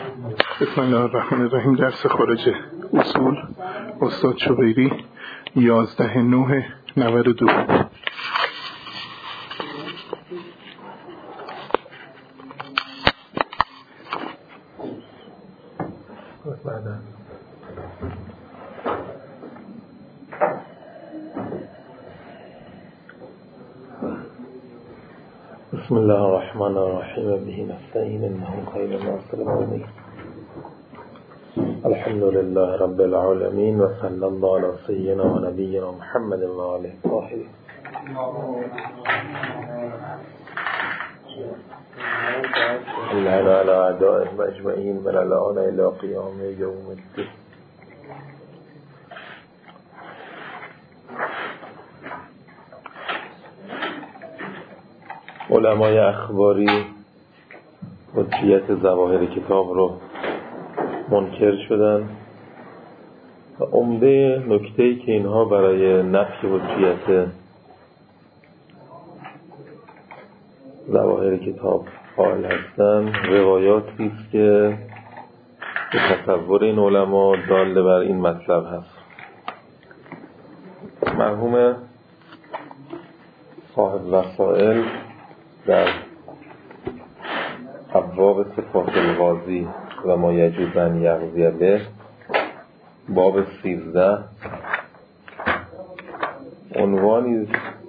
بسم الله الرحمن الرحیم. درس خارج اصول استاد شبیری 11/9/92. بسم الله الرحمن الرحیم به نستعین انه خیر ناصر العالمین. الحمد لله رب العالمین و صلی الله علی سیدنا و نبینا محمد و آله الطاهرین. اللعن علی اعدائهم اجمعین من الان الی قیام یوم الدین. علمای اخباری حجیت ظواهر کتاب رو منکر شدن و عمده نکته‌ای که اینها برای نفی حجیت ظواهر کتاب قائل هستند روایاتی است که به تصور این علما دال بر این مطلب هست. مرحوم صاحب وسائل در ابواب صفات القاضی و ما یجوز ان یقضی به باب 13 عنوانی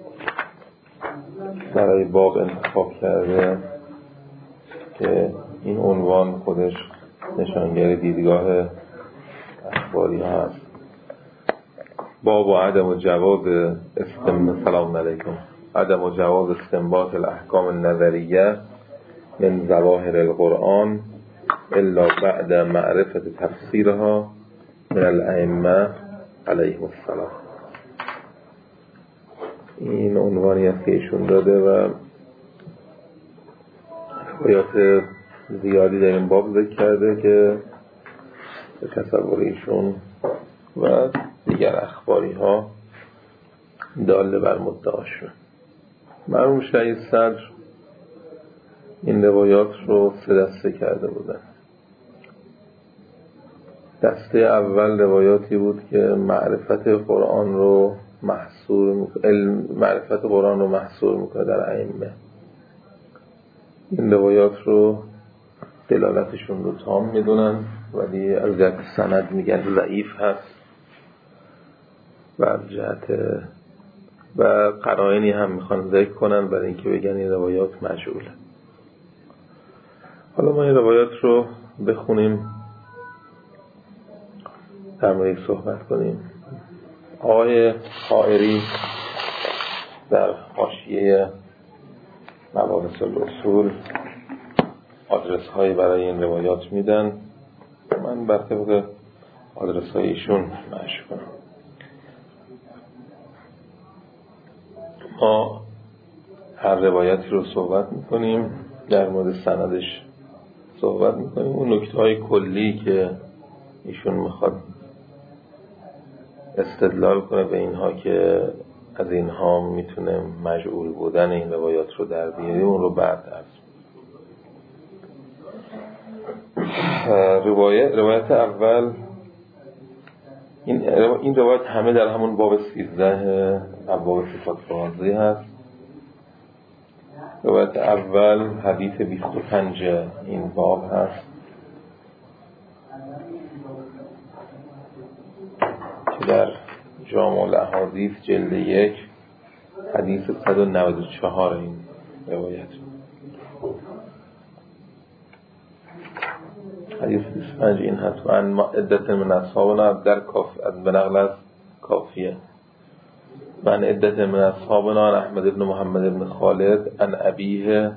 برای باب انتخاب کرده که این عنوان خودش نشانگر دیدگاه اخباری هست. باب و عدم و جواز سلام علیکم عدم و جواز استنباط الاحکام النظریه من ظواهر القرآن الا بعد معرفت تفسیرها من الائمه علیهم السلام. این عنوانی است که ایشون داده و روایات زیادی در این باب ذکر کرده که به تصور ایشون و دیگر اخباری ها داله بر مدعاشون. مرحوم شهید صدر این روایات رو 3 دسته کرده بودن. دسته اول روایاتی بود که معرفت قرآن رو محصور میکنه در ائمه. این روایات رو دلالتشون رو تام میدونن ولی از جهت سند میگن ضعیف هست و از جهت و قرائنی هم میخوان ذکر کنن برای اینکه بگن این روایات مجهوله. حالا ما این روایات رو بخونیم در مورد صحبت کنیم. آقای خائری در حاشیه مباحث الاصول آدرس هایی برای این روایات میدن. من بر طبق آدرس های ایشون مشروع کنم. ما هر روایتی رو صحبت میکنیم، در مورد سندش صحبت میکنیم. اون نکته های کلی که ایشون میخواد استدلال کنه به اینها که از اینها میتونه مجعول بودن این روایات رو در بیاره، اون رو بعد درس. روایت اول این روایت همه در همون باب 13 ابواب صفات القاضی هست. روایت اول حدیث 25 این باب هست که در جامع الاحادیث جلد 1 حدیث 194 این روایت. حدیث 25 این هست: ان عدت من اصحابنا در به نقل از کافیه من عدت من اصحابنا احمد بن محمد بن خالد ان ابیه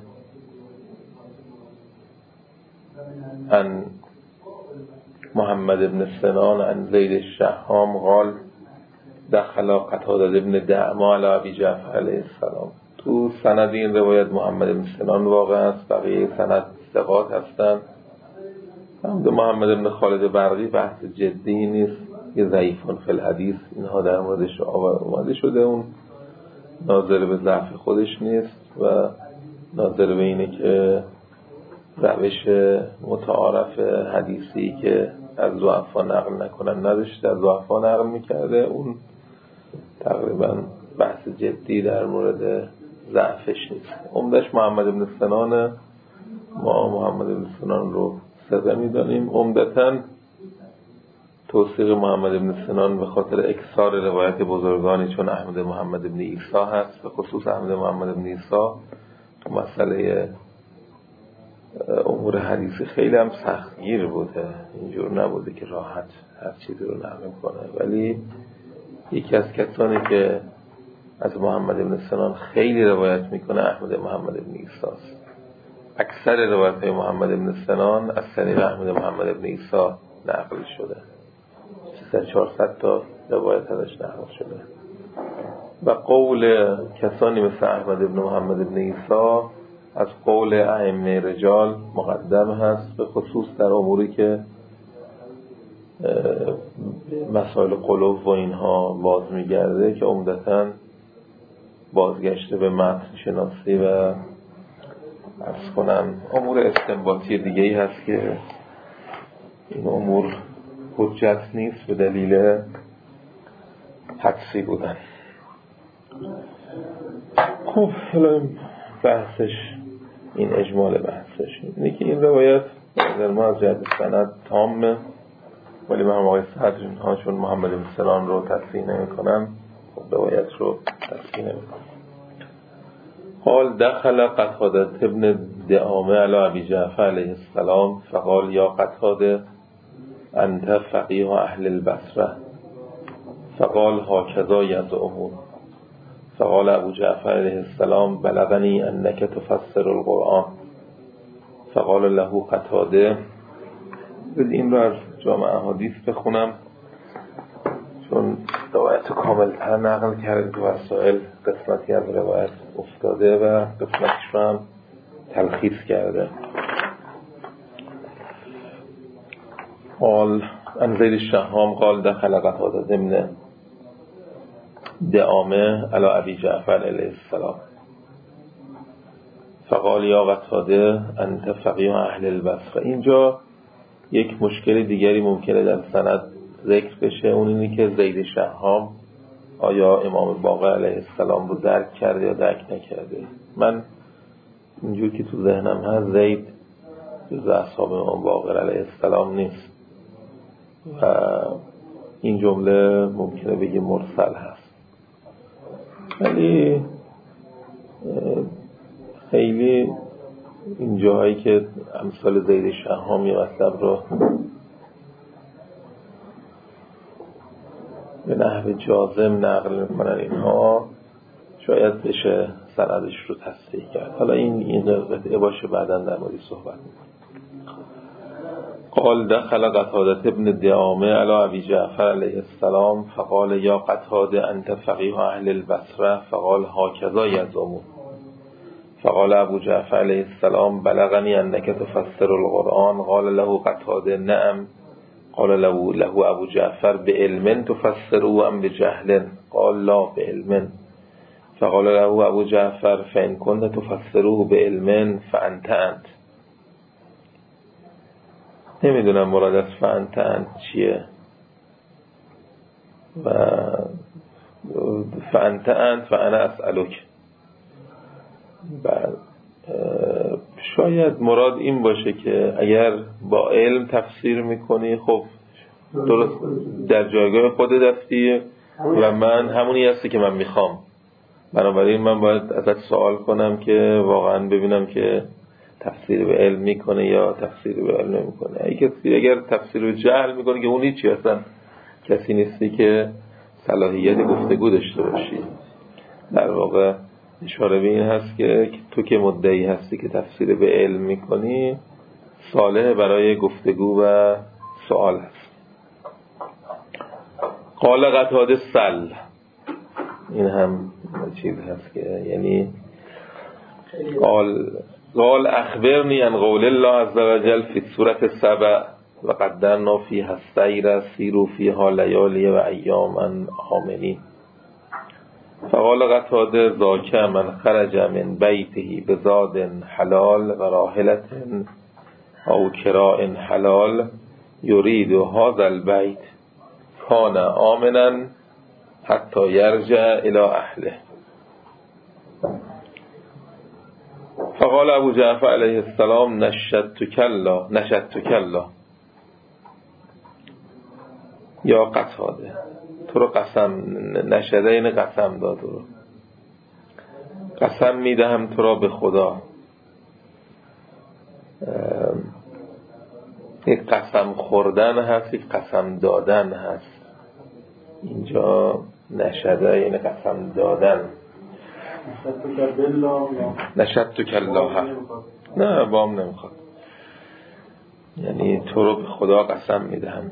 ان محمد بن سنان ان زید الشحام قال دخل قتاده بن دعما علی ابی جعفر علیه السلام. تو سند این روایت محمد بن سنان واقع است، بقیه سند ثقات هستند. هم دو محمد بن خالد برقی بحث جدی نیست، یه ضعیفان فی الحدیث اینها در موردش آمده شده. اون ناظر به ضعف خودش نیست و ناظر به اینه که روش متعارف حدیثی که از ضعفا نقل نکنن نداشته، از ضعفا نقل میکرده. اون تقریبا بحث جدی در مورد ضعفش نیست. عمدش محمد بن سنان. ما محمد بن سنان رو ثقه میدانیم. عمدتاً توثیق محمد بن سنان به خاطر اکثار روایت بزرگانی چون احمد محمد بن عیسی هست، به خصوص احمد محمد بن عیسی تو مسئله امور حدیثی خیلی هم سختگیر بوده، اینجور نبوده که راحت هر چیزی رو نقل کنه. ولی یکی از کسانی که از محمد بن سنان خیلی روایت میکنه احمد محمد بن عیسی است. اکثر روایت های محمد بن سنان از طریق احمد محمد بن عیسی نقل شده. 400 تا روایت ازش نقل شده. و قول کسانی مثل احمد بن محمد بن عیسی از قول ائمه رجال مقدم هست، به خصوص در اموری که مسائل قلوب و اینها باز میگرده که عمدتاً بازگشته به متن شناسی و عرض کنم امور استنباطی دیگه‌ای هست که این امور حجت نیست به دلیل حدسی بودن. خب حالا بحثش این اجمال بحثش اینه که این روایت در ما از جهت سند تامه، ولی من آقای صدر اینها چون محمد بن سنان رو تصحیح نمی‌کنم، خب روایت رو تصحیح نمی‌کنم. قال دخل قتادة ابن دعامه علی ابی جعفر علیه السلام فقال یا قتادة انت فقیه اهل البصره فقال هكذا یزعمون. فقال ابو جعفر علیه السلام بلغنی انک تفسر القرآن. فقال له قتاده. این رو از جامع احادیث بخونم چون روایت کاملتر نقل کرده تو وسائل، قسمتی از روایت افتاده و قسمتش رو هم تلخیص کرده. قال عن زید الشهام قال دخل قتادة ابن دعامه علی ابی جعفر علیه السلام فقال یا قتادة انت فقیه اهل البصره. اینجا یک مشکل دیگری ممکنه در سند ذکر بشه، اون اینه که زید شهام آیا امام باقر علیه السلام رو درک کرده یا درک نکرده. من اینجور که تو ذهنم هست زید جز اصحاب امام باقر علیه السلام نیست و این جمله ممکنه بگه مرسل هست، ولی خیلی این جاهایی که امثال زید شهام یه مطلب رو به نحو جازم نقل میکنن اینها شاید بشه سندش رو تصحیح کرد. حالا این قطعه باشه بعداً در موردی صحبت میکنم. قال دخل قتادة ابن دعامه علی ابی جعفر علیه السلام فقال یا قتادة انت فقیه اهل البصره فقال هكذا یزعمون. فقال ابو جعفر علیه السلام بلغنی انک تفسر القرآن. قال له قتادة نعم. قال له ابو جعفر بعلم تفسره ام بجهل؟ قال لا بعلم. فقال له ابو جعفر فان كنت تفسره بعلم فانت انت. نمیدونم مراد از فانت چیه و فانت انت و انا اسألک. شاید مراد این باشه که اگر با علم تفسیر میکنی خب درست در جایگاه خود دستی و من همونی هستی که من میخوام، بنابراین من باید ازت سوال کنم که واقعا ببینم که تفسیر به علم میکنه یا تفسیر به علم نمیکنه. اگر تفسیر به جهل میکنه که اون هیچی، اصلا کسی نیستی که صلاحیت گفتگو داشته باشی. در واقع اشاره به این هست که تو که مدعی هستی که تفسیر به علم میکنی صالح برای گفتگو و سوال هست. قال قتادة سل. این هم چیز هست که یعنی قال اخبرنی عن قول الله عز وجل فی سورة سبع و قدرنا فیها السیر سیروا فیها لیالی و ایاما آمنین. فقال قتادة ذاک من خرج من بیته بزاد حلال و راحلة او کراء حلال یرید هذا البیت کان آمنا حتی یرجع الی اهله. فقال ابو جعفر علیه السلام نشدتک الله یا قتاده، تو رو قسم نشده این قسم داد، رو قسم میدهم تو را به خدا. یک قسم خوردن هست، یک قسم دادن هست. اینجا نشده این قسم دادن. نشدتک الله، نه وام نمیخواد، یعنی تو رو به خدا قسم میدهم.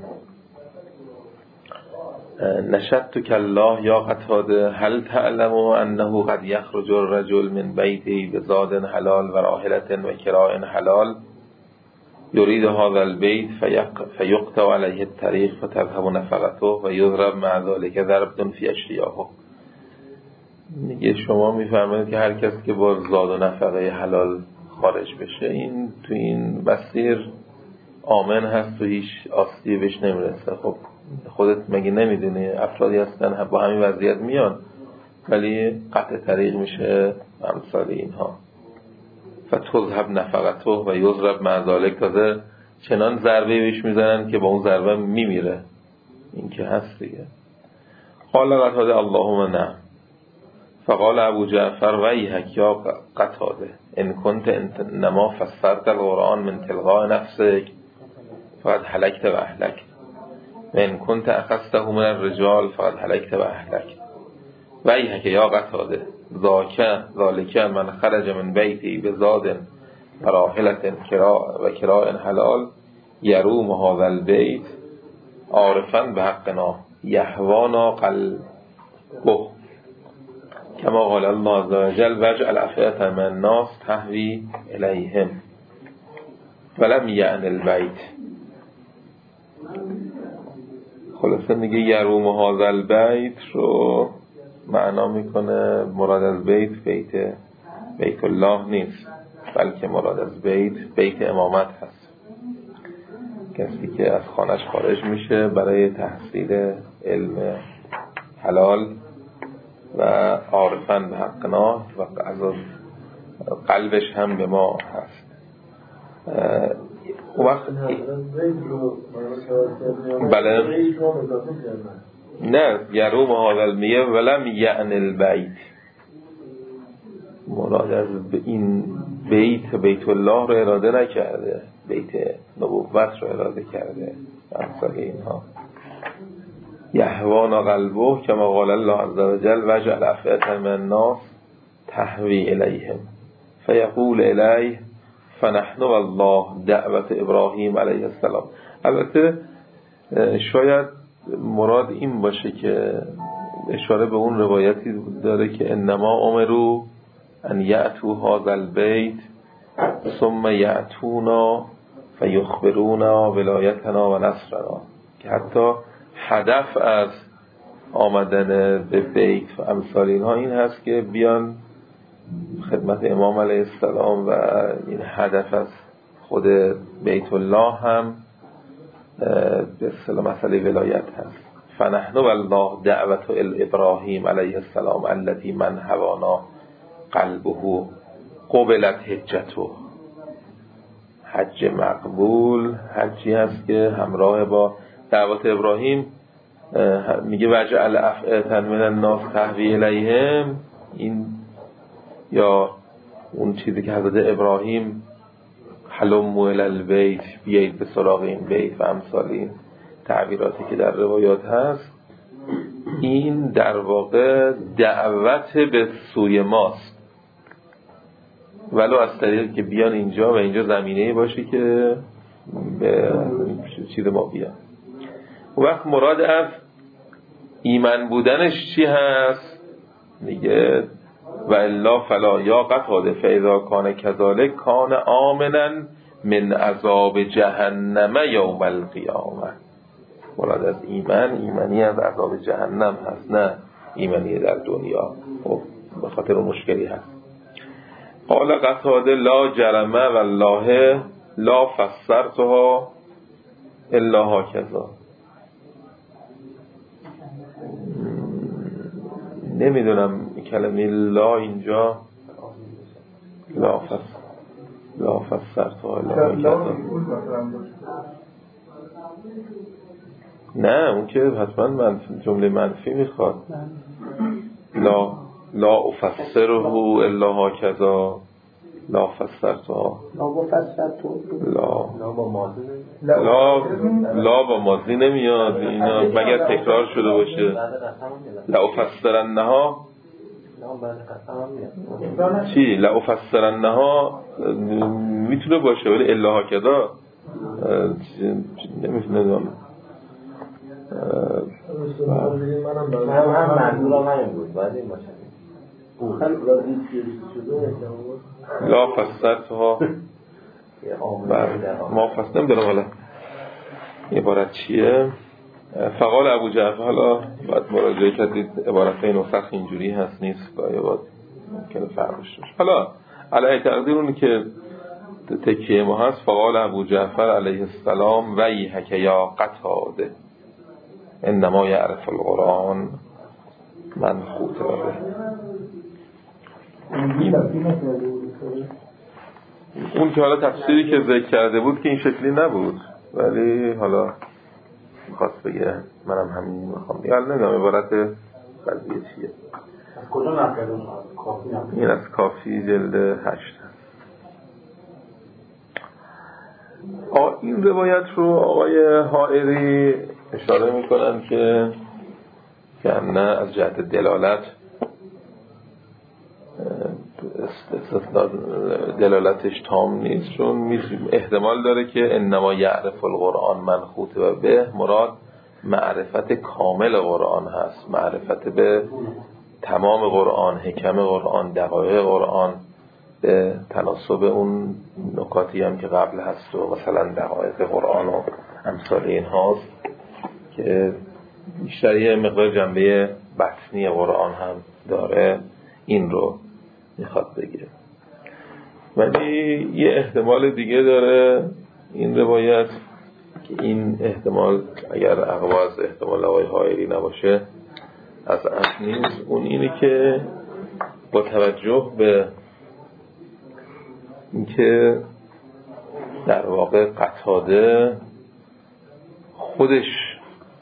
نشدتک الله یا قتاده هل تعلم انه قد یخرج الرجل من بیته بزاد حلال و راحلة و کراء حلال یرید هذا البیت فیقطع علیه الطریق فتذهب نفقته و یضرب مع ذلك ضرب فی اشیاءه. میگه شما میفرمایید که هر کس که با زاد و نفقه حلال خارج بشه این تو این مسیر آمن هست و هیچ آسیبی بهش نمیرسه. خب خودت مگه نمیدونی افرادی هستن با همین وضعیت میان ولی قطع طریق میشه امثال اینها. فتذهب نفقته و یضرب مع ذلك، تازه چنان ضربه بهش میزنن که با اون ضربه میمیره. این که هست دیگه. قال قتاده اللهم نعم. فقال ابو جعفر ویحک یا قتاده ان کنت انما فسرت القرآن من تلقاء نفسك فقد هلكت و اهلكت و ان کنت اخذته من الرجال فقد هلكت و اهلكت. ویحک یا قتاده ذالک من خرج من بیتی بزاد و راحلة و کراء حلال یروم هذا البیت عارفا بحقنا یهوانا قلبه کما قال الله عز وجل واجعل افئدة من الناس تهوی الیهم ولم یعن البیت. خلاصه میگه یروم هذا البیت رو معنا میکنه مراد از بیت الله نیست، بلکه مراد از بیت امامت هست. کسی که از خانش خارج میشه برای تحصیل علم حلال و عارفاً به حقنا و از قلبش هم به ما هست. وقت بله نه یروم هذا المیه ولم یعن البیت، مراد از این بیت الله رو اراده نکرده، بیت نبوت رو اراده کرده. امثال اینها یهوانا قلبه کما قال الله عز وجل واجعل افئدة من الناس تهوی الیهم فیقول الیه فنحن والله دعوت ابراهیم علیه السلام. البته شاید مراد این باشه که اشاره به اون روایتی داره که انما امروا ان یأتوا هذا البیت ثم یأتونا فیخبرونا ولایتنا و نصرنا، که حتی هدف از آمدن به بیت و امثال اینها این هست که بیان خدمت امام علیه السلام و این هدف از خود بیت الله هم به اصطلاح مسئله ولایت هست. فنحن والله دعوت ابراهیم علیه السلام التي من هوانا قلبه قبلت حجته. حج مقبول حجی هست که همراه با دعوت ابراهیم میگه وجعل افئدة من الناس تهوی الیهم. این یا اون چیزی که حضرت ابراهیم حلموا الی البیت، بیایید به سراغ این بیت و امثال این تعبیراتی که در روایات هست، این در واقع دعوت به سوی ماست، ولو از طریق که بیان اینجا و اینجا زمینه‌ای باشه که به چیز ما بیان. وقت مراد از ایمان بودنش چی هست؟ میگه و الا فلا یا قتاده فاذا کان کذالک کان آمنا من عذاب جهنم یوم القیامه. مراد از ایمانی از عذاب جهنم هست، نه ایمانی در دنیا. خب به خاطر مشکلی هست. قال قتاده لا جرم والله لا فسرتها الا هکذا. نمیدونم کلمه لا اینجا لا فسرتها الا هکذا، نه اون که حتما جمله منفی میخواد. لا افسره الا هکذا، لا فسرتها لا با ماضی نمیاد اینا مگر تکرار شده باشه. لا افسرنها چی؟ لا افسرنها میتونه باشه ولی الا هکذا نمیدونم. منم منظورم همین بود بعد این باشه لا فسرتها ما فسر نمیدونم حالا عبارت چیه. فقال ابو جعفر، حالا باید مراجعه کردید عبارت نسخ اینجوری هست نیست باید ممکنه فرق داشته باشه. حالا علیه تقدیر اونی که تکیه ما هست فقال ابو جعفر علیه السلام ویحک یا قتاده انما یعرف القرآن من خوته به. اون که حالا تفسیری که ذکر کرده بود که این شکلی نبود ولی حالا میخواست بگه منم همین میخوام دیگه. حالا نمیدونم عبارت قضیه چیه. کجا نقل این از کافی جلد 8. این روایت رو آقای حائری اشاره میکنن که نه از جهت دلالت دلالتش تام نیست، چون احتمال داره که انما یعرف القرآن من خوته به مراد معرفت کامل قرآن هست، معرفت به تمام قرآن، حکم قرآن، دقایق قرآن به تناسب اون نکاتی هم که قبل هست و مثلا دقایق قرآن و امثال این هاست که بیشتر یه مقدار جنبه بطنی قرآن هم داره، این رو میخواد بگه. ولی یه احتمال دیگه داره این روایت که این احتمال اگر اقوا از احتمال آقای حائری نباشه از اصل نیست، اون اینه که با توجه به اینکه در واقع قتاده خودش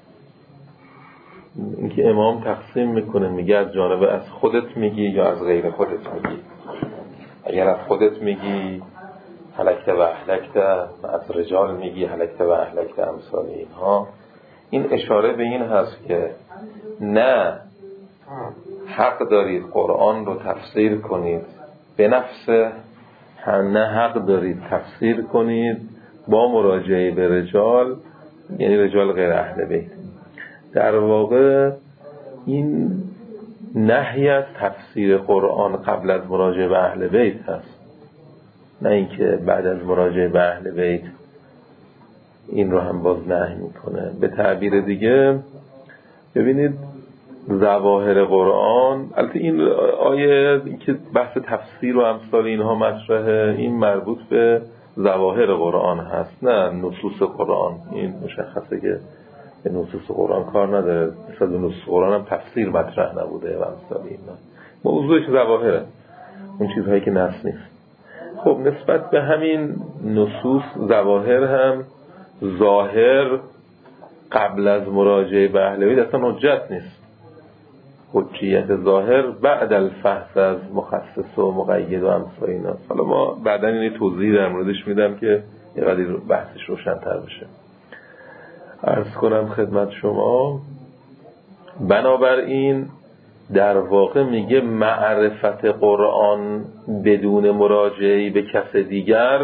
اینکه امام تقسیم میکنه میگه از جانب از خودت میگی یا از غیر خودت میگی. اگر از خودت میگی هلکت و اهلکت، از رجال میگی هلکت و اهلکت امثال اینها، این اشاره به این هست که نه حق دارید قرآن رو تفسیر کنید به نفسه، نه حق دارید تفسیر کنید با مراجعه به رجال، یعنی رجال غیر اهل بیت. در واقع این نهی از تفسیر قرآن قبل از مراجعه به اهل بیت هست، نه اینکه بعد از مراجعه به اهل بیت این رو هم باز نهی میکنه. به تعبیر دیگه ببینید ظواهر قرآن، البته این آیه که بحث تفسیر و امثال اینها مطرحه، این مربوط به ظواهر قرآن هست نه نصوص قرآن. این مشخصه که به نصوص قرآن کار نداره، مثلا به نصوص قرآن هم تفسیر مطرح نبوده و امثال اینا، موضوعش ظواهره، اون چیزهایی که نص نیست. خب نسبت به همین نصوص ظواهر هم ظاهر قبل از مراجعه به اهل بیت اصلا حجت نیست. حجیت ظاهر بعد الفحص از مخصص و مقید و امثال اینا. حالا ما بعداً این توضیح در موردش میدم که یه قدری بحثش روشن‌تر بشه. عرض کنم خدمت شما بنابراین در واقع میگه معرفت قرآن بدون مراجعه به کس دیگر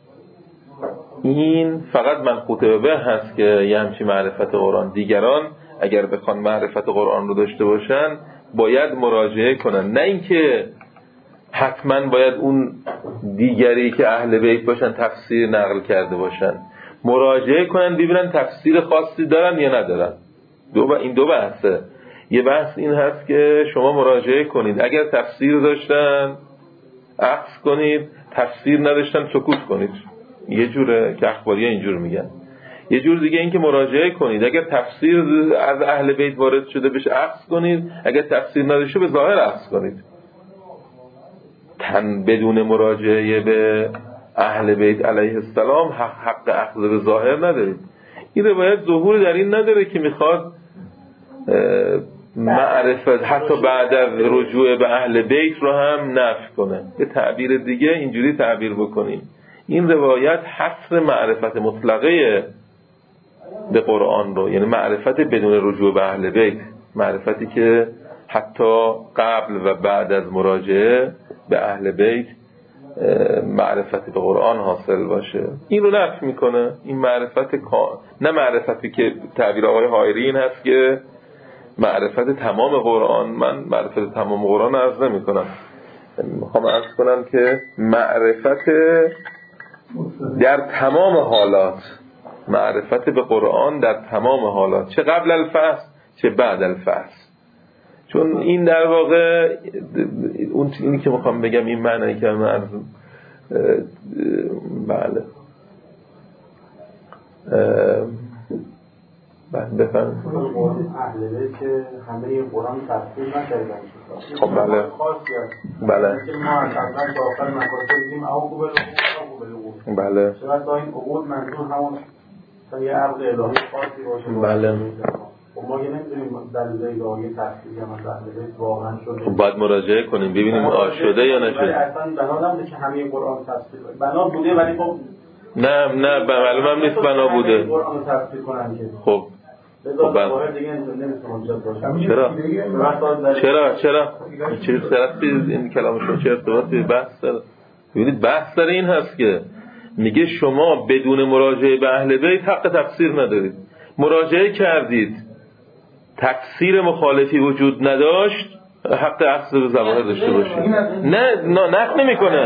این فقط منقوط به هست که یه همچی معرفت قرآن. دیگران اگر بخوان معرفت قرآن رو داشته باشن باید مراجعه کنن، نه اینکه حتما باید اون دیگری که اهل بیت باشن تفسیر نقل کرده باشن. مراجعه کنن ببینن تفسیر خاصی دارن یا ندارن. این دو بحثه. یه بحث این هست که شما مراجعه کنید، اگر تفسیر داشتن عکس کنید، تفسیر نداشتن سکوت کنید. یه جوره که اخباری‌ها اینجور میگن. یه جور دیگه این که مراجعه کنید، اگر تفسیر از اهل بیت وارد شده بهش اخذ کنید، اگر تفسیر نداشته به ظاهر اخذ کنید. بدون مراجعه به اهل بیت علیه السلام حق اخذ به ظاهر ندارید. این روایت ظهور در این نداره که میخواد معرفت حتی بعد از رجوع به اهل بیت رو هم نفی کنه. به تعبیر دیگه اینجوری تعبیر بکنیم، این روایت حصر معرفت مطلقه به قرآن رو، یعنی معرفت بدون رجوع به اهل بیت، معرفتی که حتی قبل و بعد از مراجعه به اهل بیت معرفتی به قرآن حاصل باشه، این رو نفی میکنه. این معرفت نه معرفتی که تعبیر آقای حائری این هست که معرفت تمام قرآن. من معرفت تمام قرآن عرض نمی کنم، میخوام عرض کنم که معرفت در تمام حالات، معرفت به قرآن در تمام حالات، چه قبل الفصل چه بعد الفصل. چون این در واقع اون اینی که میخوام بگم این معنی که من عرض بله بفهم اهل بیت که همه قرآن تفسیر نکردن. خب بله بله که ما از اول تا آخر مکاتب دیدیم او قبل بله شاید تا این عقود منظور همون یه عقد الهی خاصی باشه. بله ما که نمی‌دونیم دلیل الهی تفسیر یا اهل بیت واقعا شده. باید مراجعه کنیم ببینیم شده یا نشده. اصلا بنا نبوده که همه قرآن تفسیر کنه. بنا بوده ولی خب نه معلومم نیست بنا بوده. قرآن تفسیر کنن که خب چرا چه طرفی این کلامشون چه ارتباطی به بحث داره؟ ببینید بحث داره این هست که میگه شما بدون مراجعه به اهل بیت حق تفسیر ندارید. مراجعه کردید تفسیر مخالفی وجود نداشت، حق اخذ به ظواهر داشته باشید. نه نقد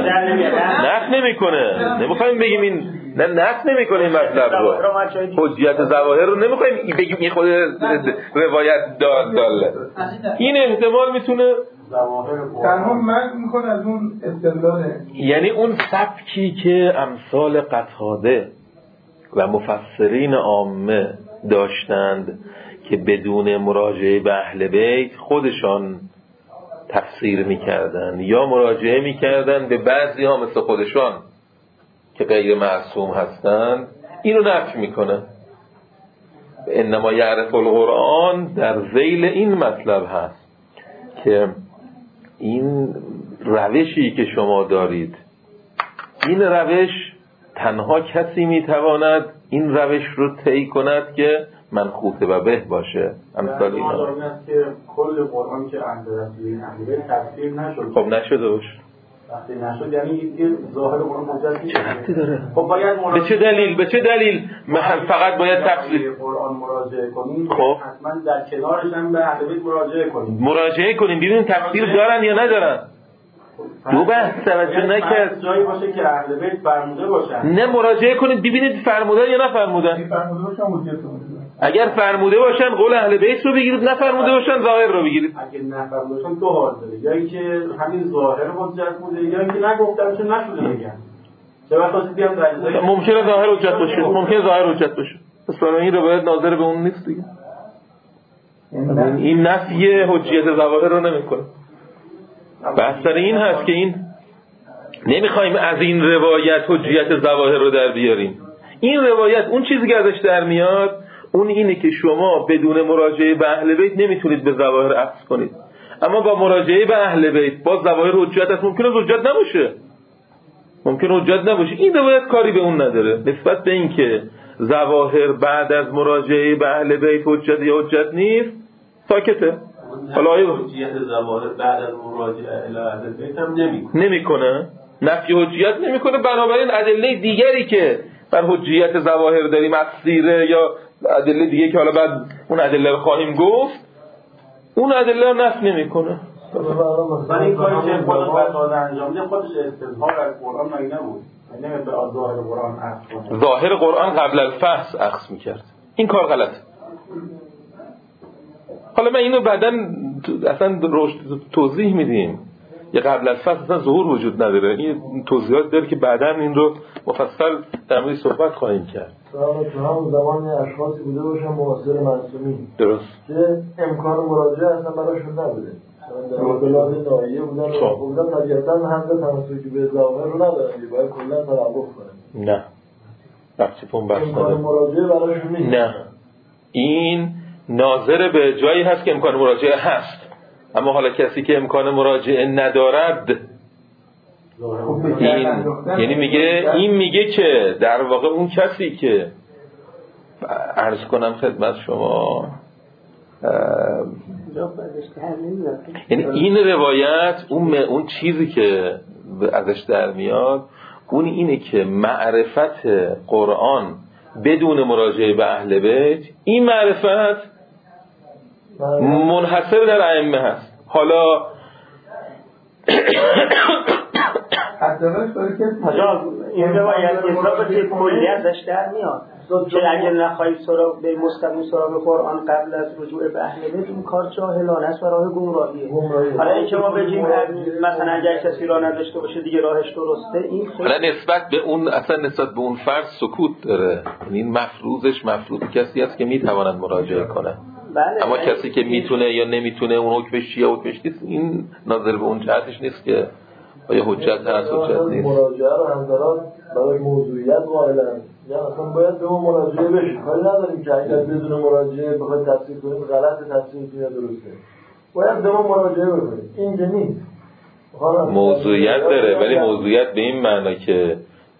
نمیکنه. نمیخوایم بگیم این نقد نمیکنه این مطلب رو. حجیت ظواهر رو نمیخوایم بگیم این خود روایت داله. این احتمال میتونه تنها من میکنه از اون استدلال، یعنی اون سبکی که امثال قتاده و مفسرین عامه داشتند که بدون مراجعه به اهل بیت خودشان تفسیر میکردن یا مراجعه میکردن به بعضی ها مثل خودشان که غیر معصوم هستند، اینو نفی میکنه. انما یعرف القرآن در ذیل این مطلب هست که این روشی که شما دارید، این روش تنها کسی میتواند این روش رو طی کند که منخوط و به باشه. امثال اینا که کل قرآن که اهل تفسیر نشد. خب نشده باشه. وقتی نشد یعنی دیگه ظاهر قرآن حجت نیست. چه داره؟ خب باید به چه دلیل فقط باید تفسیر قرآن مراجعه کنیم؟ خب حتما در کنارش هم به اهل بیت مراجعه کنیم. ببینیم تفسیر دارن یا ندارن. دو بحث توجه نکرد. جایی باشه که اهل بیت فرموده باشن. نه مراجعه کنید ببینید فرمودن یا نفرمودن. فرموده باشن حجت کنید. اگر فرموده باشن قول اهل بیت رو بگیرید، نفرموده باشن ظاهر رو بگیرید. اگه نفرموده باشن دو حال داره، یا اینکه همین ظاهر حجت بوده یا اینکه نگفتن چون نشده بگن. چه وقتی بیام دلیل ممکنه ظاهر حجت باشه، ممکنه ظاهر حجت باشه. پس برای این روایت ناظر به اون نیست دیگه. این نفی حجیت ظواهر رو نمیکنه. بحث سر این هست که این نمیخوایم از این روایت حجیت ظواهر رو در بیاریم. این روایت اون چیزی که ازش در میاد اون اینه که شما بدون مراجعه به اهل بیت نمیتونید به ظواهر اخذ کنید، اما با مراجعه به اهل بیت با ظواهر حجت هست. ممکنه حجت نباشه، ممکنه حجت نباشه. این روایت کاری به اون نداره. نسبت به این که ظواهر بعد از مراجعه به اهل بیت حجت یا حجت نیست ساکته. حالا حجیت ظواهر بعد از مراجعه الی اهل بیت هم نمیکنه، نفی حجیت نمیکنه. بنابراین ادله دیگری که بر حجیت ظواهر داریم از سیره یا ادله دیگه که حالا بعد اون ادله رو خواهیم گفت، اون ادله رو نفی نمیکنه. من این کاری که خودش بساده انجام میده خودش استظهار از قرآن مگه نبود؟ یعنی به ظاهر قرآن اخذ کنه. ظاهر قرآن قبل الفصل اخذ میکرد. این کار غلطه. حالا من اینو بعداً اصلا توضیح میدیم یا قبل از فصل اصلا ظهور وجود نداره. این توضیحات داره که بعداً این رو مفصل در موردش صحبت خواهیم کرد. تو همون زمان اشخاصی بوده باشن معاصر معصومین، درست، که امکان مراجعه اصلا براشون نبوده، در بلاد ناحیه بودن و بودن طبیعتاً حق تمسکی به ظاهر رو ندارن، باید کلاً توقف کنن. نه وقتی پون بحث امکان مراجعه براشون نیست. نه، این ناظر به جایی هست که امکان مراجعه هست، اما حالا کسی که امکان مراجعه ندارد، این یعنی میگه که در واقع اون کسی که عرض کنم خدمت شما، یعنی این روایت اون چیزی که ازش در میاد اون اینه که معرفت قرآن بدون مراجعه به اهل بیت، این معرفت منحصر در ائمه هست. حالا حداقلش داره که این روایت حساب کلی ازش در میاد که اگر نخواهی به مستقیم سراغ قرآن قبل از رجوع به اهل بیت، این کار جاهلانه است و راه گمراهیه. حالا اینکه ما بگیم مثلا اگر کسی راه نداشته باشه دیگه راهش درسته، این حالا نسبت به اون اصلا نسبت به اون فرد سکوت داره. این مفروض کسی است که میتواند مراجعه کنه. بله، اما کسی که میتونه یا نمیتونه اون حکمش چیه حکمش نیست، این ناظر به اون جهتش نیست که آیا حجت هست حجت نیست. مراجعه رو حضرات برای موضوعیت قائلن، یا اصلا باید به اون مراجعه بشید. کاری نداریم که اگر بدون مراجعه بخواید تفسیر کنید غلط تفسیر کنید درسته، باید به اون مراجعه بکنید. اینجا نیست. موضوعیت داره، ولی موضوعیت به این معنی که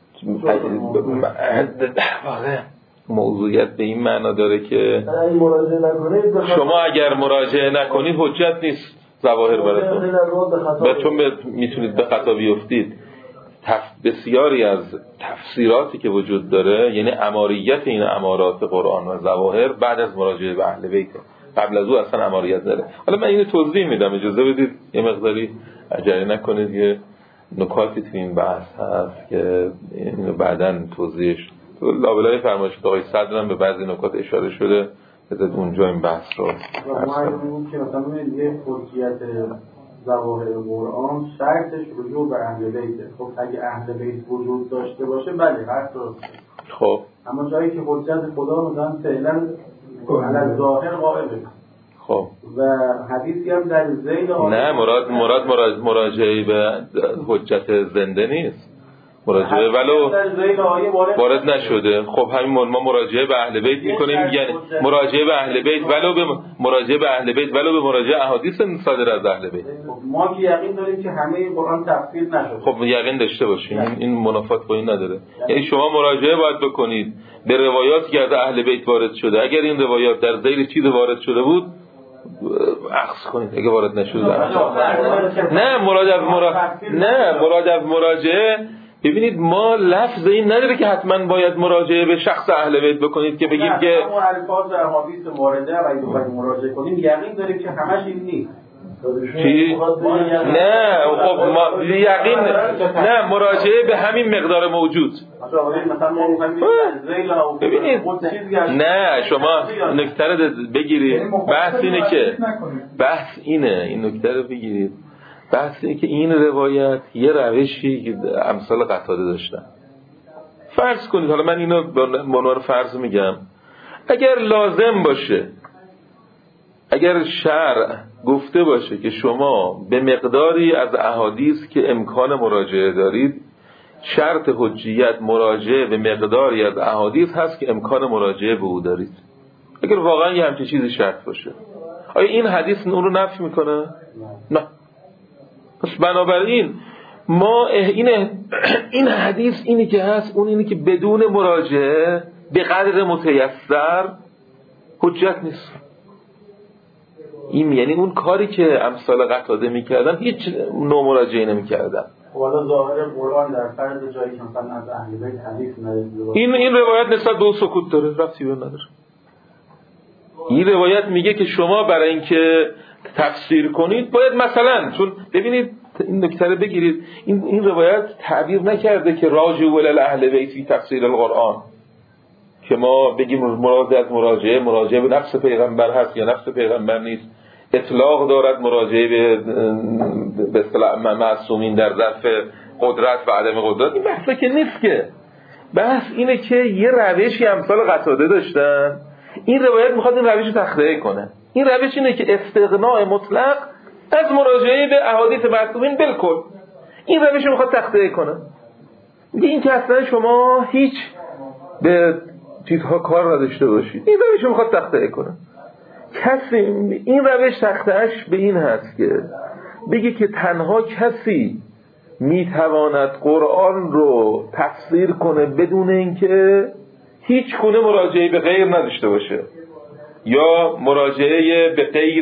موضوعیت به این معنا داره که شما اگر مراجعه نکنید حجت نیست ظواهر براتون، و چون میتونید به خطا بیفتید. بسیاری از تفسیراتی که وجود داره، یعنی اماریت این امارات قرآن و ظواهر بعد از مراجعه به اهل بیت، قبل از او اصلا اماریت داره. حالا من اینو توضیح میدم، اجازه بدید یه مقداری عجله نکنید، یه نکاتی تو این بحث هست که اینو بعداً توضیحش لابلای فرمایشات آقای صدرم به بعضی نکات اشاره شده، بذارید اونجا این بحث رو ما که مثلا یه حجیت ظواهر قرآن شرطش رجوع به اهل بیته. خب اگه اهل بیت وجود داشته باشه بله حرف درسته. خب اما جایی که حجت خدا مثلا فعلا علی ظاهر قائله. خب و حدیثی هم در ذیل نه، مراد مراجعه به حجت زنده نیست، مراجعه ولو وارد نشده. خب همین ما مراجعه به اهل بیت میکنیم، یعنی مراجعه به اهل بیت ولو به مراجعه به اهل بیت ولو به مراجعه احادیث صادر از اهل بیت. ما که یقین داریم که همه قرآن تفسیر نشده. خب یقین داشته باشیم، این منافات با این نداره. یعنی شما مراجعه باید بکنید به روایاتی که از اهل بیت وارد شده. اگر این روایات در ذیل چیز وارد شده بود اخذ کنید، اگه وارد نشده نه. مراد از مراجعه ببینید، ما لفظ این نداره که حتما باید مراجعه به شخص اهل بیت بکنید که بگیم که ما الفاظ در حدیث وارده و اگه بخوایم مراجعه کنیم یقین داریم که همش این نیست. چی؟ نه خب ما یقین نه، مراجعه به همین مقدار موجود. ببینید نه، شما نکته رو بگیرید، بحث اینه که این نکته رو بگیرید، بحث اینه که این روایت یه روشی که امثال قتاده داشتن. فرض کنید، حالا من اینو به عنوان فرض میگم، اگر لازم باشه، اگر شرع گفته باشه که شما به مقداری از احادیث که امکان مراجعه دارید، شرط حجیت مراجعه به مقداری از احادیث هست که امکان مراجعه به او دارید، اگر واقعا یه همچین چیزی شرط باشه، آیا این حدیث اون رو نفی میکنه؟ نه. پس بنابراین ما این حدیث اینی که هست، اون اینی که بدون مراجعه به قدر متیسر حجت نیست. این یعنی اون کاری که امثال قتاده میکردن هیچ نوع مراجعه نمیکردن. والا ظاهر قرآن در فرض جایی که مثلا از اهل بیت حدیث نداره، این روایت نسبت به اون سکوت داره، ربطی به نداره. این روایت میگه که شما برای اینکه تفسیر کنید باید مثلا، چون ببینید این نکته رو بگیرید، این روایت تعبیر نکرده که راجعوا الی اهل بیت فی تفسیر القرآن، که ما بگیم مراد از مراجعه به نفس پیغمبر هست یا نفس پیغمبر نیست. اطلاق دارد مراجعه به اصطلاح معصومین در ظرف قدرت و عدم قدرت. این بحثا که نیست که. بحث اینه که یه روشی امثال قتاده داشتن، این روایت میخواد این روش رو تخلیه کنه. این روش اینه که استغناء مطلق از مراجعه به احادیث معصومین بالکل، این روش رو میخواد تخلیه کنه. میگه این که اصلا شما هیچ به چیزها کار نداشته باشید، این روش رو میخواد تخلیه کنه. کسی این روش تخلیه‌اش به این هست که بگه که تنها کسی میتواند قرآن رو تفسیر کنه بدون اینکه هیچ گونه مراجعه به غیر نداشته باشه، یا مراجعه به غیر،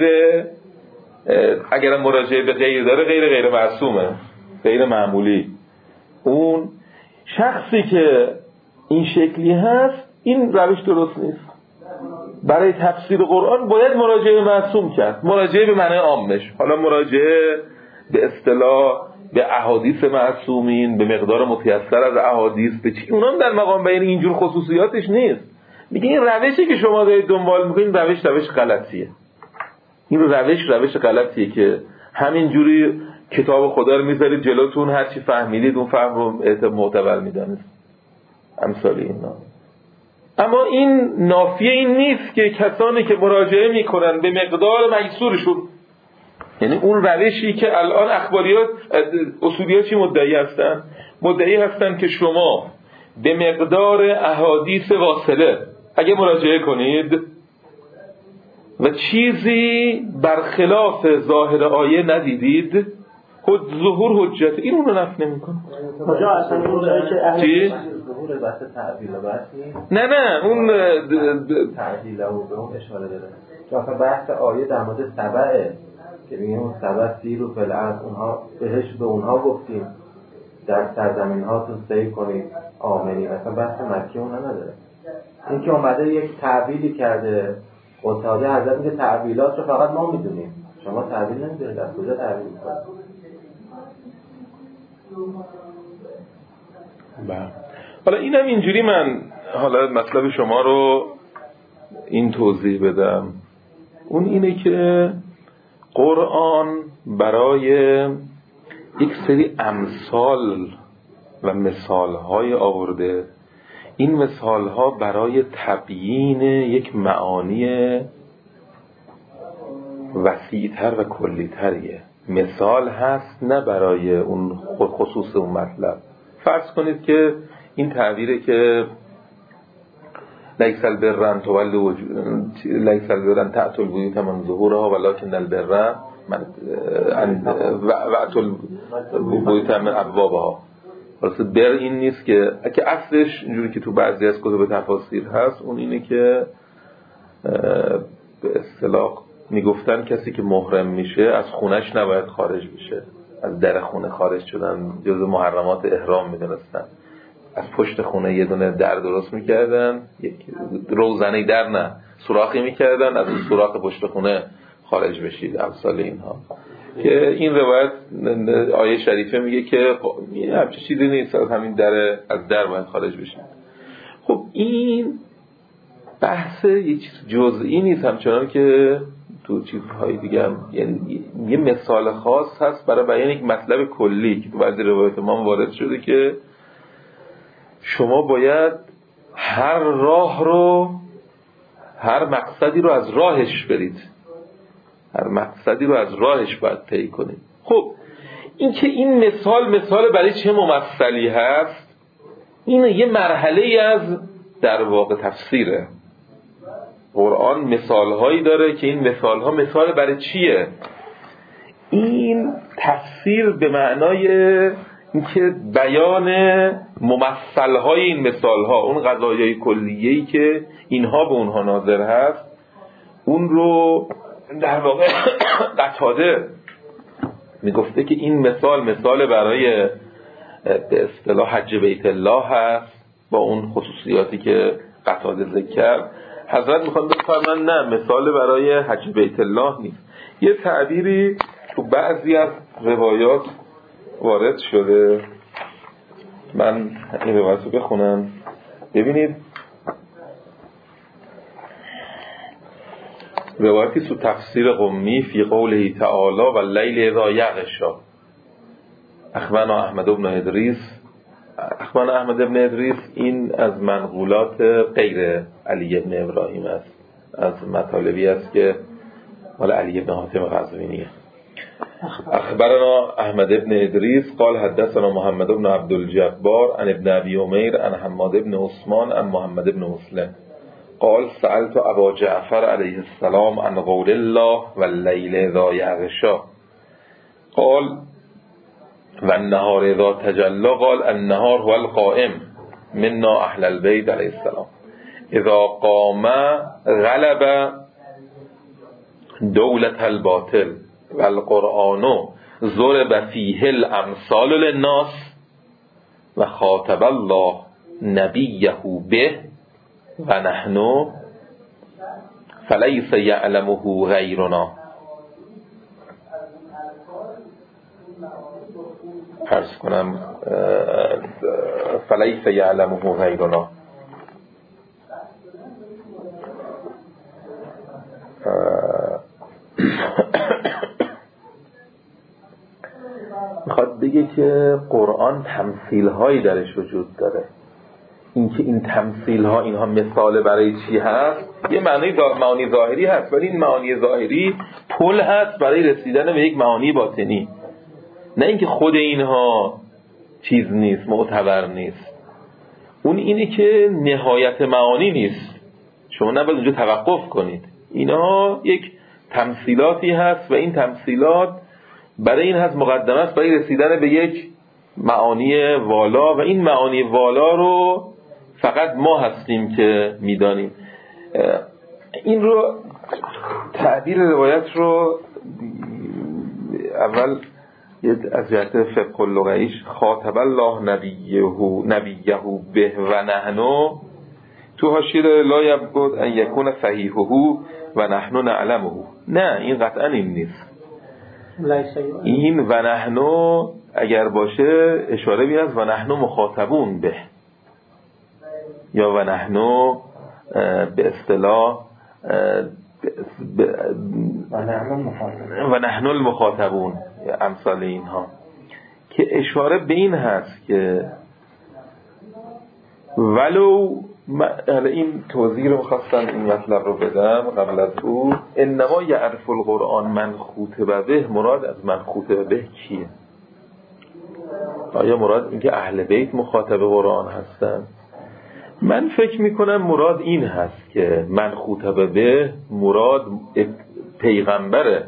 اگر مراجعه به غیر داره غیر معصومه، غیر معمولی. اون شخصی که این شکلی هست، این روش درست نیست. برای تفسیر قرآن باید مراجعه به معصوم کرد، مراجعه به معنی عامش. حالا مراجعه به اصطلاح به احادیث معصومین به مقدار متیسر از احادیث به چی، اونام در مقام بیان اینجور خصوصیاتش نیست. میگه این روشی که شما دارید دنبال میکنید روش غلطیه. این روش غلطیه که همینجوری کتاب خدا رو میذارید جلوتون، هر چی فهمیدید اون فهم رو معتبر میدانید، امثال اینا. اما این نافیه این نیست که کسانی که مراجعه میکنن به مقدار میسورشون، یعنی اون روشی که الان اخباریات اصولیات چی مدعی هستن که شما به مقدار احادیث واصله اگه مراجعه کنید و چیزی برخلاف ظاهر آیه ندیدید، ظهور حجت، این اون رو نفی نمی‌کنه. کجا اصلا اون که چی؟ ظهور بحث تعبیل و بحث نه اون تعبیل و به اون اشاره داره. چون اصلا بحث آیه در مورد سبعه که میگه اون سبع سیر و فلعت، اونها بهش به اونها گفتیم در سرزمین هاتون سیر کنید آمنی، اصلا بحث مکی اونها نداره. این که اومده یک تعبیلی کرده، قتاده حضرت میگه تعبیلات رو فقط ما میدونیم، شما تعبیل نمیدونید، از کجا تعبیل میکنید؟ حالا اینم اینجوری من حالا مطلب شما رو این توضیح بدم. اون اینه که قرآن برای یک سری امثال و مثالهای آورده. این مثالها برای تبیین یک معانی وسیع‌تر و کلی‌تریه. مثال هست نه برای اون خصوص اون مطلب. فرض کنید که این تعبیره که لیس البر ان تولوا لیس البر ان تأتوا البیوت من ظهورها ولکن البر من وأتوا البیوت من ابوابها. واسه بر این نیست که اصلش اینجوری که تو بعضی از کتب تفاسیر هست، اون اینه که به اصطلاح میگفتن کسی که محرم میشه از خونش نباید خارج بشه، از در خونه خارج شدن جزو محرمات احرام میدونستن. از پشت خونه یه دونه در درست میکردن، یک روزنه در نه سوراخی میکردن، از این سوراخ پشت خونه خارج بشید، امثال اینها. که این روایت آیه شریفه میگه که همچه چیزی نیست، از همین از در باید خارج بشید. خب این بحث یه چیز جزئی نیست، همچنان که تو چیزهای دیگه هم، یعنی یه مثال خاص هست برای بیان یک مطلب کلی که تو بعضی روایت ما وارد شده که شما باید هر راه رو، هر مقصدی رو از راهش برید، هر مقصدی رو از راهش باید طی کنید. خب این که این مثال برای چه ممثلی هست، این یه مرحله از در واقع تفسیره. قرآن مثالهایی داره که این مثالها مثال برای چیه؟ این تفسیر به معنای اینکه بیان ممثلهای این مثالها، اون قضایای کلیه‌ای که اینها به اونها ناظر هست، اون رو در واقع قتاده میگفته که این مثال برای به اصطلاح حج بیت الله هست با اون خصوصیاتی که قتاده ذکر کرد. حضرت میخوان بفرمایند نه، مثال برای حج بیت الله نیست. یه تعبیری تو بعضی از روایات وارد شده، من این روایت رو بخونم ببینید. روایتی سو تفسیر قمی فی قوله تعالی و اللیل اذا یغشی. اخبرنا احمد بن ادریس این از منقولات غیر علی بن ابراهیم است، از مطالبی است که مال علی بن حاتم قزوینیه. اخبرنا احمد بن ادریس قال حدثنا محمد بن عبد الجبار عن ابن ابي عمير عن حماد بن عثمان عن محمد بن مسلم قال سألت ابا جعفر علیه السلام عن قول الله واللیل اذا یغشی قال والنهار اذا تجلی قال النهار هو القائم منا اهل البيت علیه السلام اذا قام غلب دولة الباطل والقرآن ضرب فیه الامثال للناس و خاطب الله نبیه به و نحن فلیس یعلمه غیرنا. عرض کنم فلیس یعلمه غیرنا. میخواد بگه که قرآن تمثیل هایی درش وجود داره. اینکه این تمثیل ها اینها مثال برای چی هست؟ یه معانی ظاهری هست، ولی این معانی ظاهری پل هست برای رسیدن به یک معانی باطنی. نه اینکه خود اینها چیز نیست، معتبر نیست. اون اینه که نهایت معانی نیست، شما نباید اونجا توقف کنید. اینها یک تمثیلاتی هست و این تمثیلات برای این هست مقدمه است برای رسیدن به یک معانی والا و این معانی والا رو فقط ما هستیم که میدانیم. این رو تعبیر روایت رو اول از جهت فقه اللغویش خاطب الله نبیه به و نحن تو حاشیه لا یبعد ان یکون صحیحه و نحن نعلمه. نه، این قطعا این نیست. این و نحن اگر باشه اشاره بی از و نحن مخاطبون به، یا و نحن به اصطلاح و نحن المخاطبون امثال اینها، که اشاره به این هست که ولو این توضیح رو می‌خواستم این مطلب رو بدم قبل از او. انما یعرف القرآن من خوطب به، مراد از من خوطب به کیه؟ آیا مراد اینکه اهل بیت مخاطب قرآن هستن؟ من فکر میکنم مراد این هست که من خوطب به مراد پیغمبره،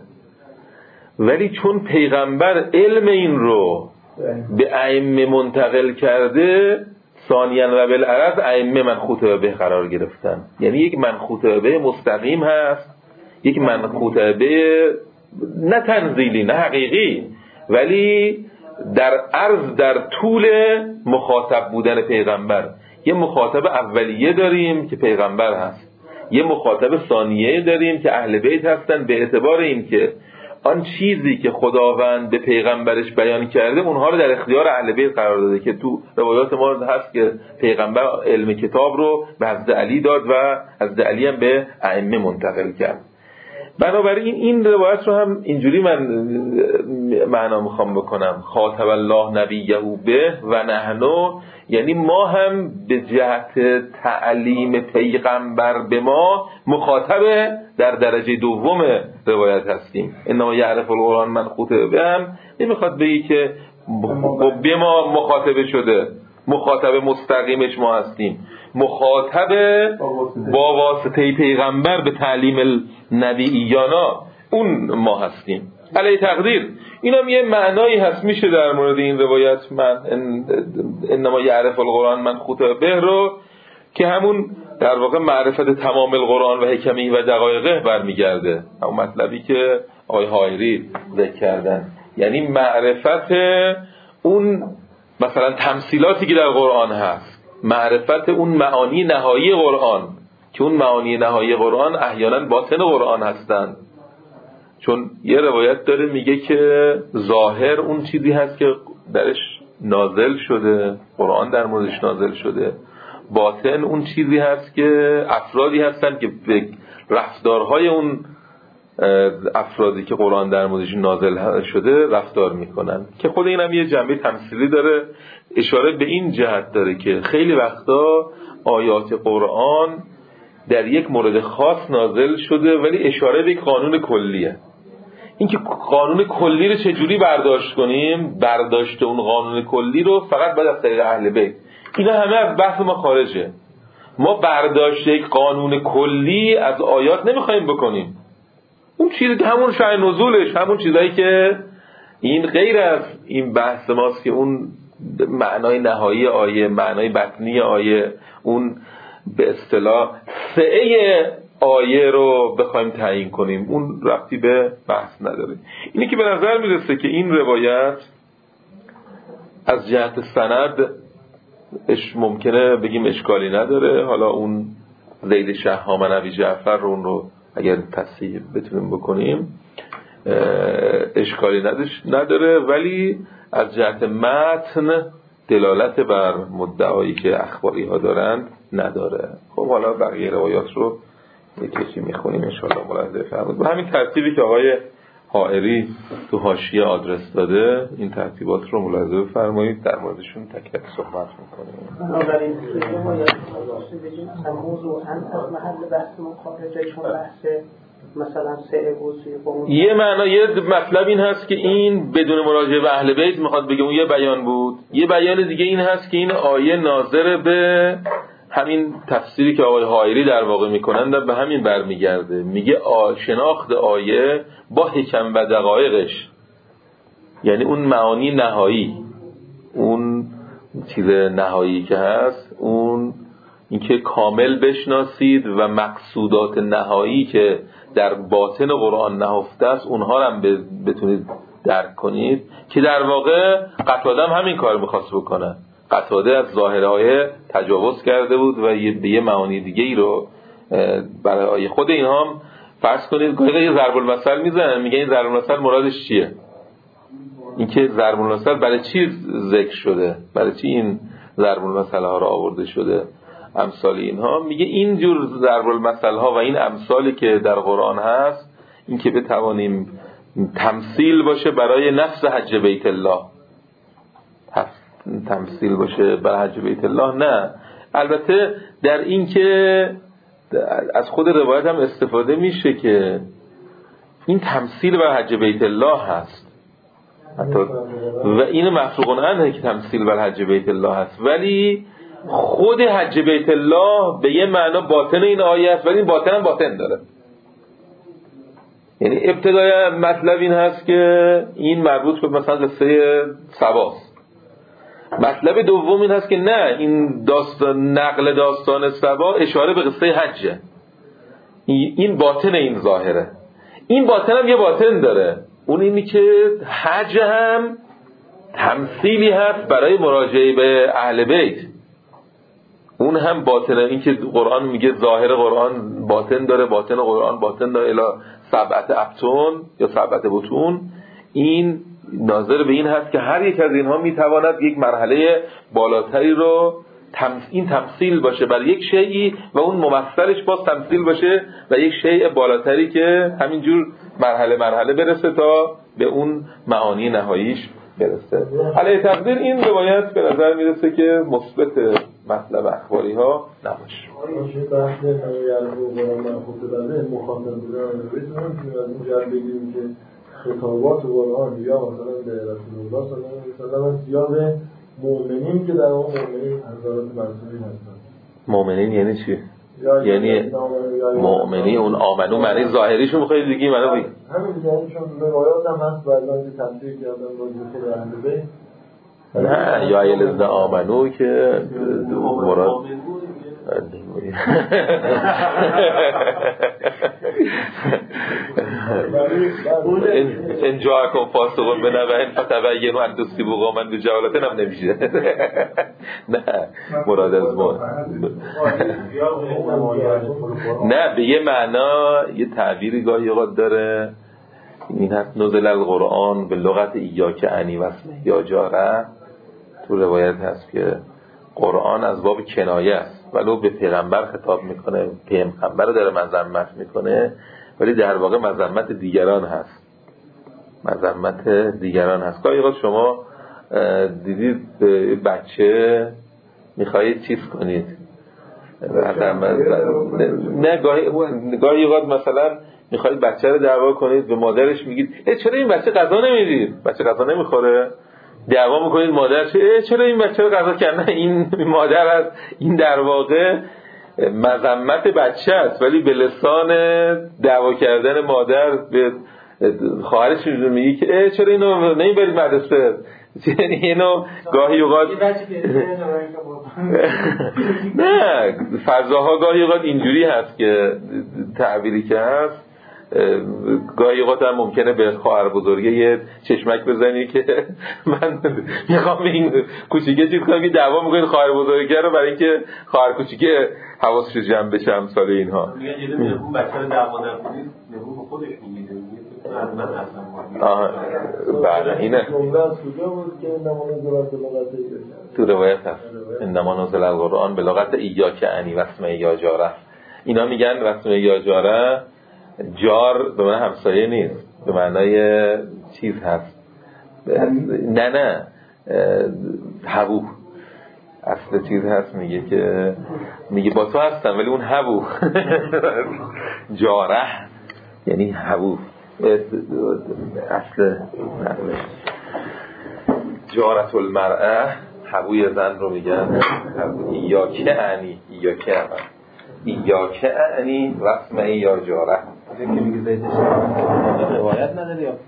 ولی چون پیغمبر علم این رو به ائمه منتقل کرده، ثانیاً و بالعرض ائمه من خوطب به قرار گرفتن. یعنی یک من خوطب به مستقیم هست، یک من خوطب به نه تنزیلی نه حقیقی، ولی در عرض در طول مخاطب بودن پیغمبر. یه مخاطب اولیه داریم که پیغمبر هست، یه مخاطب ثانیه داریم که اهل بیت هستن، به اعتبار این که آن چیزی که خداوند به پیغمبرش بیان کرده اونها رو در اختیار اهل بیت قرار داده، که تو روایات ما هست که پیغمبر علم کتاب رو به حضرت علی داد و حضرت علی هم به ائمه منتقل کرد. بنابراین این روایت رو هم اینجوری من معنا میخوام بکنم، خاطب الله نبیه به و نحن، یعنی ما هم به جهت تعلیم پیغمبر به ما مخاطب در درجه دوم روایت هستیم. انما یعرف القرآن من خوطب به هم نمیخواد بگی که به ما مخاطب شده، مخاطب مستقیمش ما هستیم، مخاطب با واسطه پیغمبر به تعلیم نبییانا اون ما هستیم. علی تقدیر اینم یه معنایی هست میشه در مورد این روایت من انما یعرف القرآن من خوطب به رو، که همون در واقع معرفت تمام القرآن و حکمی و دقایقه برمیگرده، همون مطلبی که آقای حایری ذکر کردن، یعنی معرفت اون مثلا تمثیلاتی که در قرآن هست، معرفت اون معانی نهایی قرآن، که اون معانی نهایی قرآن احیانا باطن قرآن هستند. چون یه روایت داره میگه که ظاهر اون چیزی هست که درش نازل شده، قرآن در موردش نازل شده، باطن اون چیزی هست که افرادی هستن که به رفتارهای اون افرادی که قرآن در موردش نازل شده رفتار میکنن، که خود اینم یه جنبه تمثیلی داره، اشاره به این جهت داره که خیلی وقتا آیات قرآن در یک مورد خاص نازل شده ولی اشاره به یک قانون کلیه. این که قانون کلی رو چجوری برداشت کنیم، برداشت اون قانون کلی رو فقط باید از طریق اهل بیت، اینا همه از بحث ما خارجه. ما برداشت یک قانون کلی از آیات نمیخوایم بکنیم، اون چیزی که همون شأن نزولش، همون چیزایی که این غیر از این بحث ماست که اون معنای نهایی آیه، معنای بطنی آیه، اون به اصطلاح سعه آیه رو بخوایم تعیین کنیم، اون ربطی به بحث نداره. اینی که به نظر میرسه که این روایت از جهت سند ممکنه بگیم اشکالی نداره. حالا اون زید شهام ابی جعفر رو اون رو اگر تصحیح بتونیم بکنیم اشکالی نداره، ولی از جهت متن دلالت بر مدعایی که اخباری ها دارند نداره. خب حالا بقیه روایات رو یکی میخونیم انشاءالله ملاحظه فرمایید. به همین ترتیبی که آقای حائری تو حاشیه آدرس داده این ترتیبات رو ملاحظه فرمایید، در موردشون تک تک صحبت میکنیم. بنابراین باید بگیم موضوع از محل بحث ما خارجه، چون بحث مثلا سعه و یه معنا یه مطلب این هست که این بدون مراجعه به اهل بیت میخواد بگه اون یه بیان بود. یه بیان دیگه این هست که این آیه ناظر به همین تفسیری که آقای حائری در واقع میکنن به همین برمیگرده. میگه شناخت آیه با حکم و دقایقش، یعنی اون معانی نهایی، اون چیز نهایی که هست، اون اینکه کامل بشناسید و مقصودات نهایی که در باطن قرآن نهفته است اونها رو هم بتونید درک کنید، که در واقع قتاده هم همین کار میخواست بکنه. قتاده از ظاهر آیه تجاوز کرده بود و به یه معانی دیگه ای رو برای آیه خود اینها هم فرض کنید گاهی یه ضرب المثل میزنن، میگه این ضرب المثل مرادش چیه، اینکه ضرب المثل برای چی ذکر شده، برای چی این ضرب المثل ها رو آورده شده، امثال اینها. میگه این جور ضرب المثل ها و این امثالی که در قرآن هست این که بتوانیم تمثیل باشه برای نفس حج بیت الله، تمثیل باشه برای حج بیت الله، نه البته در این که از خود روایت هم استفاده میشه که این تمثیل برای حج بیت الله هست حتی، و این مفروغ عنه که تمثیل برای حج بیت الله هست، ولی خود حج بیت الله به یه معنا باطن این آیه است، ولی این باطن هم باطن داره. یعنی ابتدای مطلب این هست که این مربوط به مثلا قصه سباست. مطلب دوم این هست که نه، این نقل داستان سبا اشاره به قصه حجه، این باطن این ظاهره. این باطن هم یه باطن داره، اون اینی که حج هم تمثیلی هست برای مراجعه به اهل بیت. اون هم باطنه، این که قرآن میگه ظاهر قرآن باطن داره، باطن قرآن باطن داره الی سبعت ابطن یا سبعت بطون، این ناظر به این هست که هر یک از اینها میتواند یک مرحله بالاتری رو این تمثیل باشه بر یک شیئی و اون ممثلش باز تمثیل باشه و یک شیء بالاتری که همینجور مرحله برسه تا به اون معانی نهاییش برسه. علیه تقدیر این روایت به نظر میرسه که مثبت مطلب اخباری ها نباشه. بحث من خود بنده مخاطب بودن بتونم که از این جهت بگیریم که خطابات قرآن یا مثلا به رسول الله صلی الله علیه و سلم یا به مؤمنین که در اون مؤمنین حضرات منصوبین هستن. مؤمنین یعنی چی؟ یعنی مؤمنی اون آمنو معنی ظاهریشو میخواید بگی منو بگی؟ همین یعنی چون روایات هم هست بعضی که تفسیر کردن با خود اهل بیت. نه یا ایلذ آمنو که مراد این جاءکم فاسق بنبأ فتبینوا ان تصیبوا قوما بجهالة هم نمیشه. نه مراد از ما نه به یه معنا یه تعبیری گاهی اوقات داره، این هست نزل القرآن به لغت ایاک عنی واسمه یا جاره. تو روایت هست که قرآن از باب کنایه است، ولو به پیغمبر خطاب میکنه، پیغمبر رو داره مذمت میکنه، ولی در واقع مذمت دیگران هست. مذمت دیگران هست. گاهی اوقات شما دیدید بچه میخواهید چیز کنید، نه گاهی اوقات مثلا میخواهید بچه رو دعوا کنید، به مادرش میگید چرا این بچه غذا نمیدید؟ بچه غذا نمیخوره، دعوا میکنید مادرش چرا این بچه رو غذا کرد؟ نه این مادر هست. این در واقع مذمت بچه است، ولی به لسان دعوا کردن مادر به خواهرش میگی که چرا اینو نمیبرید مدرسه؟ اینو گاهی اوقات نه فضاها گاهی اوقات اینجوری هست که تعبیری که هست، گاهی اوقات هم ممکنه به خواهر بزرگه یه چشمک بزنی که من میخوام این کوچیکه چیز کنم که دعوا میکنید خواهر بزرگه رو برای اینکه خواهر کوچیکه حواسش جمع بشه امثال اینها. میگن یه نهو بچه رو دعوا نکنید، نهو خودش میگه بله اینه تو روایت هست انما نزل القرآن به لغت ایاک انی و اسم یا جاره. اینا میگن رسم یا جاره، جار به معنی همسایه نیست، به معنای چیز هست، نه هبو اصل چیز هست، میگه با تو هستم ولی اون هبو جاره یعنی هبو. اصل جارت المرأه هبوی زن رو میگن ایاکه انی رسم یا جاره. که میگه زید روایت نداری یا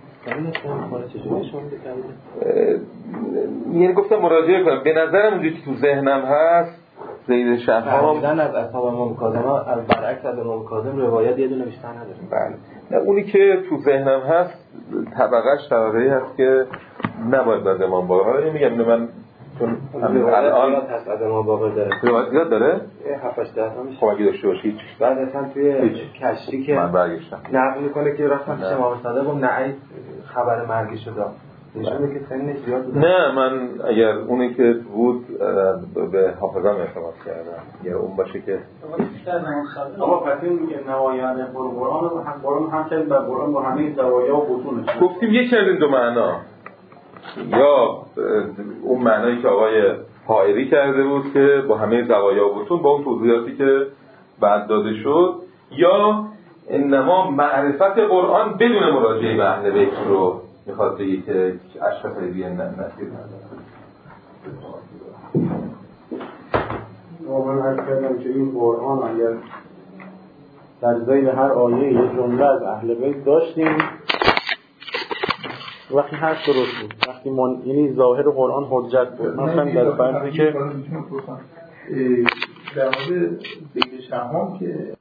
یعنی گفتم مراجعه کنم، به نظرم اونجوری که تو ذهنم هست زید شهام فهمیدن از اصحاب امام کاظم برعکس از امام کاظم روایت یه دونه بیشتر نداره. بله اونی که تو ذهنم هست طبقه‌اش طبقه‌ای هست که نباید از امام باقر. حالا میگم من چون الان از امام باقر داره روایت زیاد داره 7-8 تا میشه. خب اگه داشته باشید بعد اصلا توی کشتی که من برگشتم نقل میکنه که رفتم پیش امام صادق و نعی خبر مرگش شد، نشونه که سنش زیاد بود. نه من اگر اونی که بود به حافظم اعتماد کردم، اگر اون باشه که آقا پس این میگه نمایان قرآن هم چند بر قرآن با همه زوایا و بطونش گفتیم یک از این دو معنا، یا اون معنایی که آقای حائری کرده بود که با همه زوایا و بطون با اون توضیحاتی که بعد داده شد، یا انما معرفت قرآن بدون مراجعه به اهل بیت رو میخواد بگه که اشرف علیه نصیر نداره. من عرض کردم که این قرآن اگر در ذیل هر آیه یه جمله از اهل بیت داشتیم وقتی هر درست بود، وقتی یعنی ظاهر قرآن حجت بود. مثلا در فرضی که در مورد زید شهام که